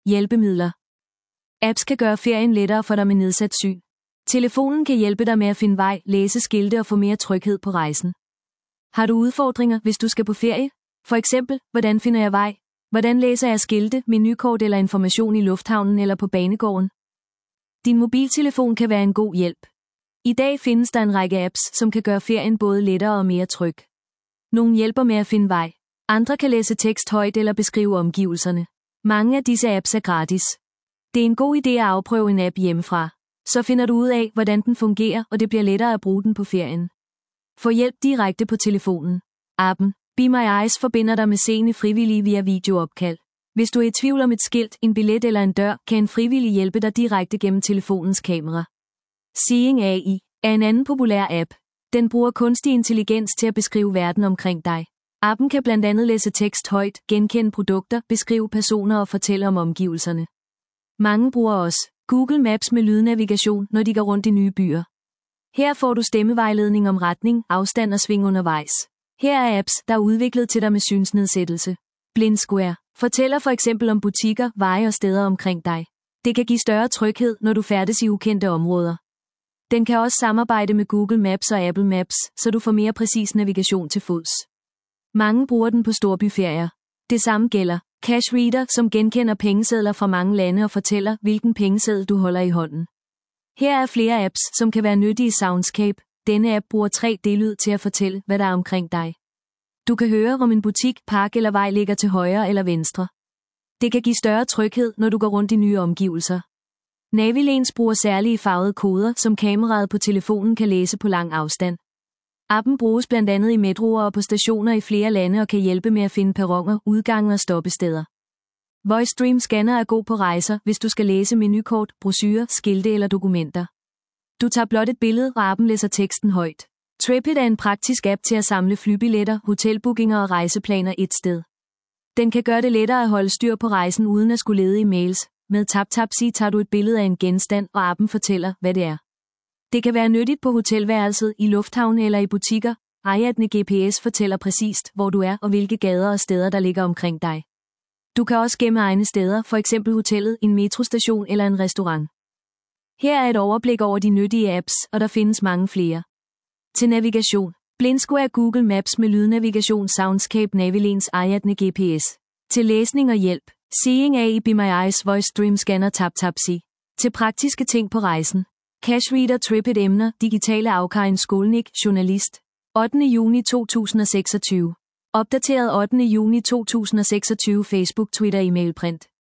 Hjælpemidler. Apps kan gøre ferien lettere for dig med nedsat syn. Telefonen kan hjælpe dig med at finde vej, læse skilte og få mere tryghed på rejsen. Har du udfordringer, hvis du skal på ferie? For eksempel, hvordan finder jeg vej? Hvordan læser jeg skilte, menukort eller information i lufthavnen eller på banegården? Din mobiltelefon kan være en god hjælp. I dag findes der en række apps, som kan gøre ferien både lettere og mere tryg. Nogle hjælper med at finde vej. Andre kan læse tekst højt eller beskrive omgivelserne. Mange af disse apps er gratis. Det er en god idé at afprøve en app hjemmefra. Så finder du ud af, hvordan den fungerer, og det bliver lettere at bruge den på ferien. Få hjælp direkte på telefonen. Appen Be My Eyes forbinder dig med seende frivillige via videoopkald. Hvis du er i tvivl om et skilt, en billet eller en dør, kan en frivillig hjælpe dig direkte gennem telefonens kamera. Seeing AI er en anden populær app. Den bruger kunstig intelligens til at beskrive verden omkring dig. Appen kan blandt andet læse tekst højt, genkende produkter, beskrive personer og fortælle om omgivelserne. Mange bruger også Google Maps med lydnavigation, når de går rundt i nye byer. Her får du stemmevejledning om retning, afstand og sving undervejs. Her er apps, der er udviklet til dig med synsnedsættelse. Blind Square fortæller for eksempel om butikker, veje og steder omkring dig. Det kan give større tryghed, når du færdes i ukendte områder. Den kan også samarbejde med Google Maps og Apple Maps, så du får mere præcis navigation til fods. Mange bruger den på storbyferier. Det samme gælder Cash Reader, som genkender pengesedler fra mange lande og fortæller, hvilken pengeseddel du holder i hånden. Her er flere apps, som kan være nyttige i Soundscape. Denne app bruger 3D-lyd til at fortælle, hvad der er omkring dig. Du kan høre, om en butik, park eller vej ligger til højre eller venstre. Det kan give større tryghed, når du går rundt i nye omgivelser. Navilens bruger særlige farvede koder, som kameraet på telefonen kan læse på lang afstand. Appen bruges blandt andet i metroer og på stationer i flere lande og kan hjælpe med at finde perroner, udgange og stoppesteder. VoiceStream Scanner er god på rejser, hvis du skal læse menukort, brochurer, skilte eller dokumenter. Du tager blot et billede, og appen læser teksten højt. Tripit er en praktisk app til at samle flybilletter, hotelbookinger og rejseplaner et sted. Den kan gøre det lettere at holde styr på rejsen uden at skulle lede i mails. Med TapTapSee tager du et billede af en genstand, og appen fortæller, hvad det er. Det kan være nyttigt på hotelværelset, i lufthavne eller i butikker. iAdne GPS fortæller præcist, hvor du er og hvilke gader og steder, der ligger omkring dig. Du kan også gemme egne steder, for eksempel hotellet, en metrostation eller en restaurant. Her er et overblik over de nyttige apps, og der findes mange flere. Til navigation. Blind Square Google Maps med lydnavigation Soundscape Navilens iAdne GPS. Til læsning og hjælp. Seeing AI Be My Eyes VoiceStream Scanner TapTapSee. Til praktiske ting på rejsen. Cash Reader Tripit emner, digitale Karin Skolnik, journalist. 8. juni 2026. Opdateret 8. juni 2026 Facebook, Twitter, e-mail, print.